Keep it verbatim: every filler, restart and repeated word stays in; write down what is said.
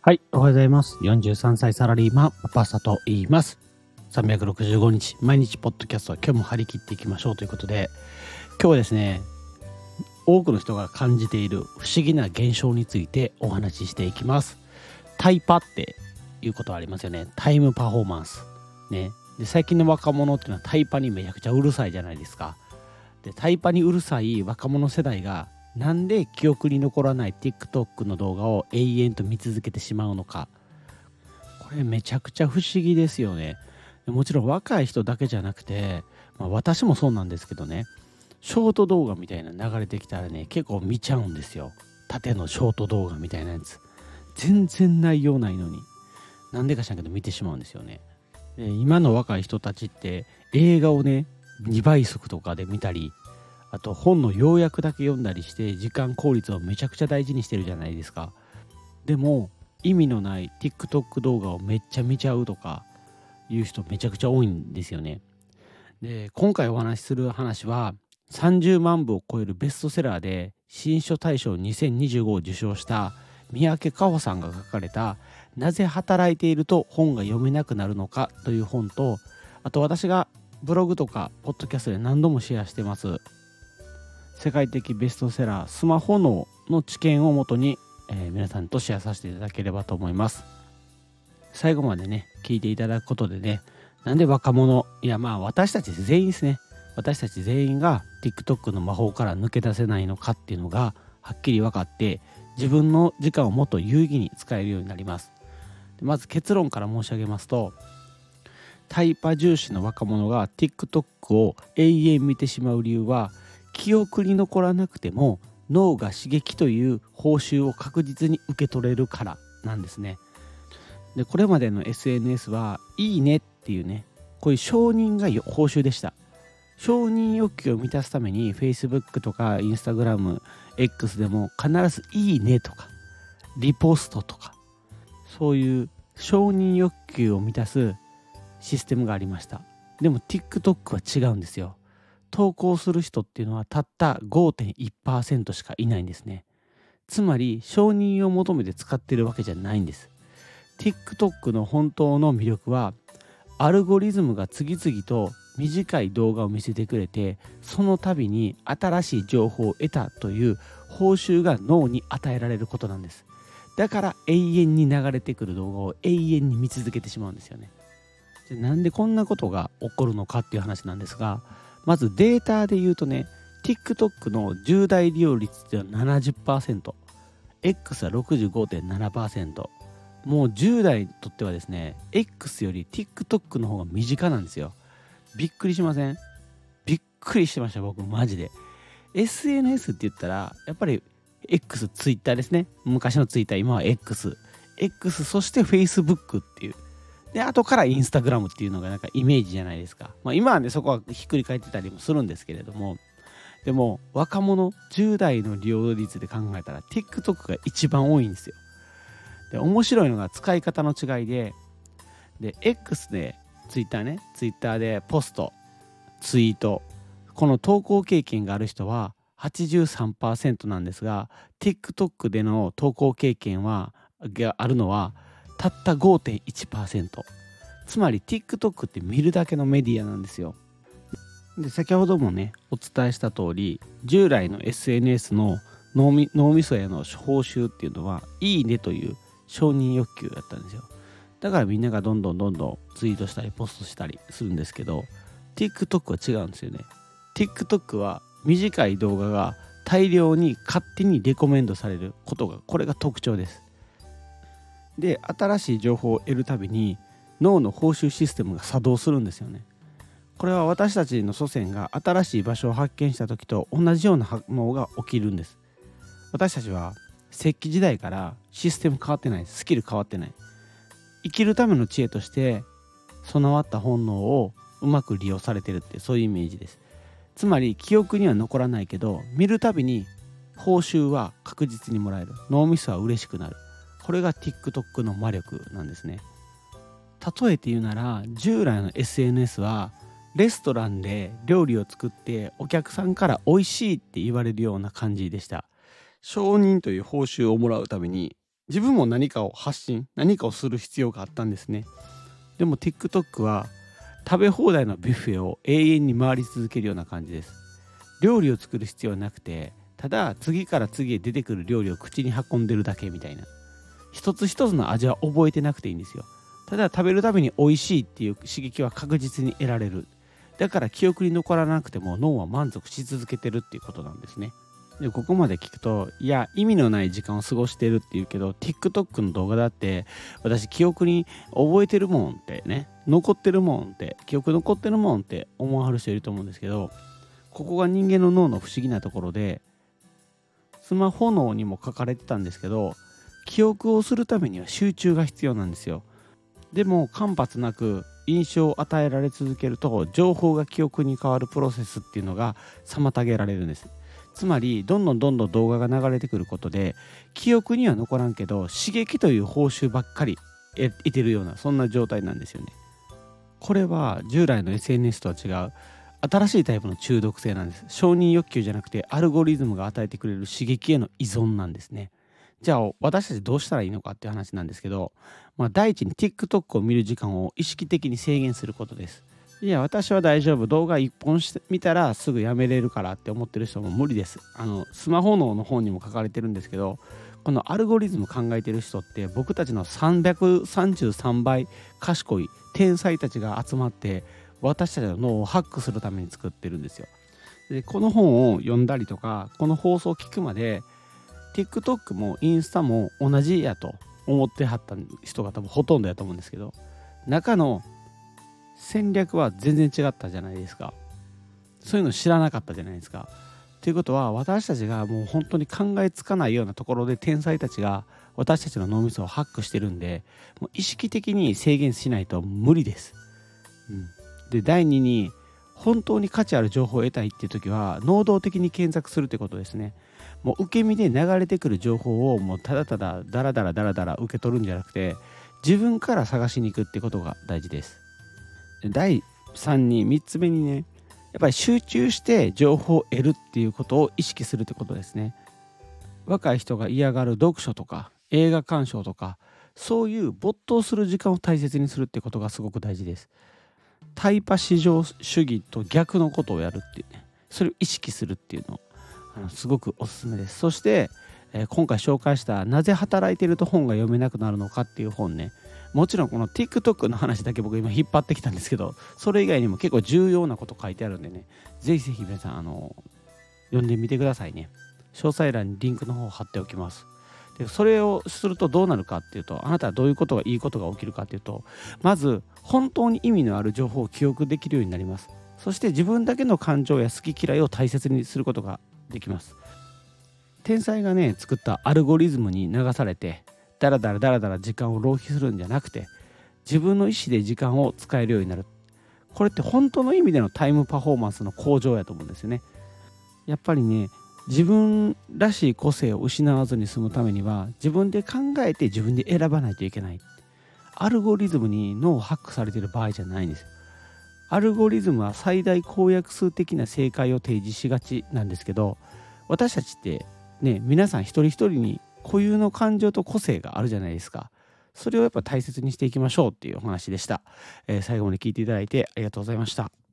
はい、おはようございます。よんじゅうさんさいサラリーマンパパサと言います。さんびゃくろくじゅうごにち毎日ポッドキャストは今日も張り切っていきましょうということで、今日はですね、多くの人が感じている不思議な現象についてお話ししていきます。タイパっていうことありますよね。タイムパフォーマンスね。で、最近の若者っていうのはタイパにめちゃくちゃうるさいじゃないですか。で、タイパにうるさい若者世代がなんで記憶に残らない TikTok の動画を永遠と見続けてしまうのか。これめちゃくちゃ不思議ですよね。もちろん若い人だけじゃなくて、まあ、私もそうなんですけどね、ショート動画みたいな流れてきたらね、結構見ちゃうんですよ。縦のショート動画みたいなやつ。全然内容ないのに。なんでか知らんけど見てしまうんですよね。で、今の若い人たちって映画をね、にばい速とかで見たり、あと本の要約だけ読んだりして時間効率をめちゃくちゃ大事にしてるじゃないですか。でも意味のない TikTok 動画をめっちゃ見ちゃうとかいう人めちゃくちゃ多いんですよね。で、今回お話しする話はさんじゅうまんぶを超えるベストセラーで新書大賞にせんにじゅうごを受賞した三宅佳穂さんが書かれたなぜ働いていると本が読めなくなるのかという本と、あと私がブログとかポッドキャストで何度もシェアしてます世界的ベストセラースマホ脳の知見をもとに、えー、皆さんとシェアさせていただければと思います。最後までね聞いていただくことでね、なんで若者、いやまあ私たち全員ですね、私たち全員が TikTok の魔法から抜け出せないのかっていうのがはっきり分かって、自分の時間をもっと有意義に使えるようになります。で、まず結論から申し上げますと、タイパ重視の若者が TikTok を永遠見てしまう理由は、記憶に残らなくても脳が刺激という報酬を確実に受け取れるからなんですね。で、これまでの エスエヌエス はいいねっていうね、こういう承認が報酬でした。承認欲求を満たすために Facebook とか Instagram、X でも必ずいいねとかリポストとか、そういう承認欲求を満たすシステムがありました。でも TikTok は違うんですよ。投稿する人っていうのはたった ごてんいちパーセント しかいないんですね。つまり承認を求めて使ってるわけじゃないんです。 TikTok の本当の魅力は、アルゴリズムが次々と短い動画を見せてくれて、その度に新しい情報を得たという報酬が脳に与えられることなんです。だから永遠に流れてくる動画を永遠に見続けてしまうんですよね。で、なんでこんなことが起こるのかっていう話なんですが、まずデータで言うとね、 TikTok のじゅう代利用率っていうのは ななじゅっパーセント、 X は ろくじゅうごてんななパーセント。 もうじゅう代にとってはですね、 X より TikTok の方が身近なんですよ。びっくりしません？びっくりしてました僕マジで。 エスエヌエス って言ったらやっぱり X、Twitter ですね。昔の Twitter、今は X、 X、そして Facebook っていう、で、後からインスタグラムっていうのがなんかイメージじゃないですか。まあ今はね、そこはひっくり返ってたりもするんですけれども、でも若者じゅう代の利用率で考えたら TikTok が一番多いんですよ。で、面白いのが使い方の違いで、で、X で Twitter ね、Twitter でポスト、ツイート、この投稿経験がある人は はちじゅうさんパーセント なんですが、 TikTok での投稿経験はがあるのはたった ごてんいちパーセント。 つまり TikTok って見るだけのメディアなんですよ。で、先ほどもねお伝えした通り、従来の エスエヌエス の脳み脳みそへの報酬っていうのはいいねという承認欲求だったんですよ。だからみんながどんどんどんどんツイートしたりポストしたりするんですけど、 TikTok は違うんですよね。 TikTok は短い動画が大量に勝手にレコメンドされることが、これが特徴です。で、新しい情報を得るたびに脳の報酬システムが作動するんですよね。これは私たちの祖先が新しい場所を発見した時と同じような反応が起きるんです。私たちは石器時代からシステム変わってない、スキル変わってない。生きるための知恵として備わった本能をうまく利用されてるって、そういうイメージです。つまり記憶には残らないけど、見るたびに報酬は確実にもらえる、脳みそは嬉しくなる。これが TikTok の魔力なんですね。例えて言うなら、従来の エスエヌエス はレストランで料理を作ってお客さんから美味しいって言われるような感じでした。承認という報酬をもらうために自分も何かを発信、何かをする必要があったんですね。でも TikTok は食べ放題のビュッフェを永遠に回り続けるような感じです。料理を作る必要はなくて、ただ次から次へ出てくる料理を口に運んでるだけみたいな。一つ一つの味は覚えてなくていいんですよ。ただ食べるたびに美味しいっていう刺激は確実に得られる。だから記憶に残らなくても脳は満足し続けてるっていうことなんですね。でここまで聞くと、いや意味のない時間を過ごしてるって言うけど、 TikTok の動画だって私記憶に覚えてるもんってね、残ってるもんって、記憶残ってるもんって思わはる人いると思うんですけど、ここが人間の脳の不思議なところで、スマホ脳にも書かれてたんですけど、記憶をするためには集中が必要なんですよ。でも間髪なく印象を与えられ続けると、情報が記憶に変わるプロセスっていうのが妨げられるんです。つまりどんどんどんどん動画が流れてくることで、記憶には残らんけど刺激という報酬ばっかり得てるような、そんな状態なんですよね。これは従来の エスエヌエス とは違う新しいタイプの中毒性なんです。承認欲求じゃなくてアルゴリズムが与えてくれる刺激への依存なんですね。じゃあ私たちどうしたらいいのかっていう話なんですけど、まあ、第一に TikTok を見る時間を意識的に制限することです。いや私は大丈夫、動画いっぽん見たらすぐやめれるからって思ってる人も無理です。あのスマホ脳の本にも書かれてるんですけど、このアルゴリズム考えてる人って僕たちのさんびゃくさんじゅうさんばい賢い天才たちが集まって私たちの脳をハックするために作ってるんですよ。でこの本を読んだりとかこの放送を聞くまで TikTok もインスタも同じやと思ってはった人が多分ほとんどやと思うんですけど、中の戦略は全然違ったじゃないですか。そういうの知らなかったじゃないですか。ということは私たちがもう本当に考えつかないようなところで天才たちが私たちの脳みそをハックしてるんで、もう意識的に制限しないと無理です。うん、でだいにに本当に価値ある情報を得たいっていう時は能動的に検索するってことですね。もう受け身で流れてくる情報をもうただただダラダラダラダラ受け取るんじゃなくて、自分から探しに行くってことが大事です。だいさんにみっつめにね、やっぱり集中して情報を得るっていうことを意識するってことですね。若い人が嫌がる読書とか映画鑑賞とか、そういう没頭する時間を大切にするってことがすごく大事です。タイパ至上主義と逆のことをやるっていうね、それを意識するっていうのあのすごくおすすめです。そして、えー今回紹介したなぜ働いていると本が読めなくなるのかっていう本ね、もちろんこの TikTok の話だけ僕今引っ張ってきたんですけど、それ以外にも結構重要なこと書いてあるんでね、ぜひぜひ皆さんあの読んでみてくださいね。詳細欄にリンクの方を貼っておきます。でそれをするとどうなるかっていうと、あなたはどういうことがいいことが起きるかっていうと、まず本当に意味のある情報を記憶できるようになります。そして自分だけの感情や好き嫌いを大切にすることができます。天才がね作ったアルゴリズムに流されてダラダラダラダラ時間を浪費するんじゃなくて、自分の意思で時間を使えるようになる。これって本当の意味でのタイムパフォーマンスの向上やと思うんですよね。やっぱりね、自分らしい個性を失わずに済むためには自分で考えて自分で選ばないといけない。アルゴリズムに脳をハックされている場合じゃないんですよ。アルゴリズムは最大公約数的な正解を提示しがちなんですけど、私たちってね、皆さん一人一人に固有の感情と個性があるじゃないですか。それをやっぱ大切にしていきましょうっていうお話でした。えー最後まで聞いていただいてありがとうございました。